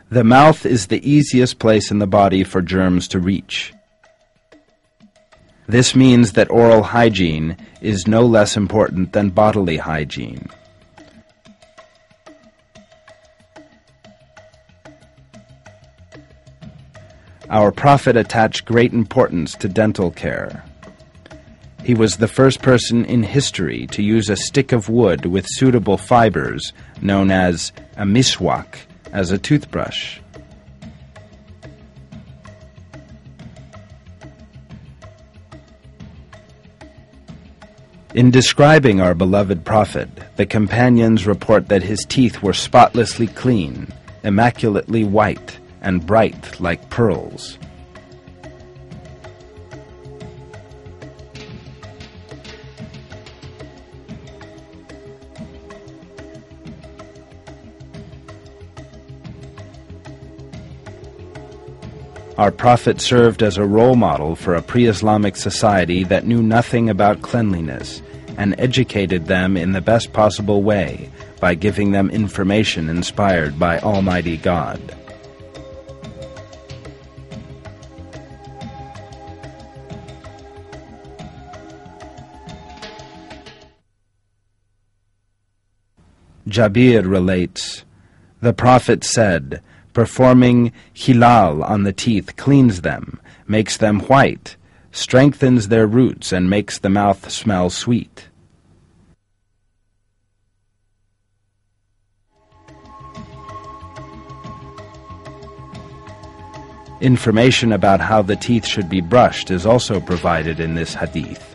The mouth is the easiest place in the body for germs to reach. This means that oral hygiene is no less important than bodily hygiene. Our Prophet attached great importance to dental care. He was the first person in history to use a stick of wood with suitable fibers, known as a miswak, as a toothbrush. In describing our beloved Prophet, the companions report that his teeth were spotlessly clean, immaculately white, and bright like pearls. Our Prophet served as a role model for a pre-Islamic society that knew nothing about cleanliness and educated them in the best possible way by giving them information inspired by Almighty God. Jabir relates, "The Prophet said, performing hilal on the teeth cleans them, makes them white, strengthens their roots, and makes the mouth smell sweet." Information about how the teeth should be brushed is also provided in this hadith.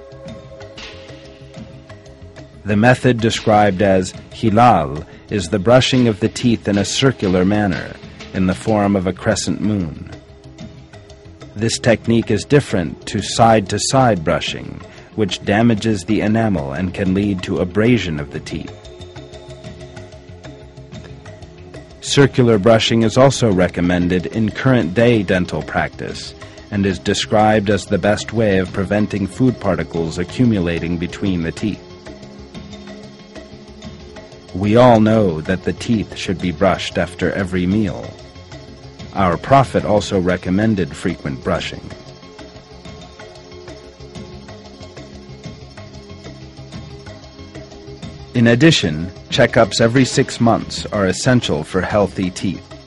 The method described as hilal is the brushing of the teeth in a circular manner, in the form of a crescent moon. This technique is different to side-to-side brushing, which damages the enamel and can lead to abrasion of the teeth. Circular brushing is also recommended in current-day dental practice and is described as the best way of preventing food particles accumulating between the teeth. We all know that the teeth should be brushed after every meal. Our Prophet also recommended frequent brushing. In addition, checkups every 6 months are essential for healthy teeth.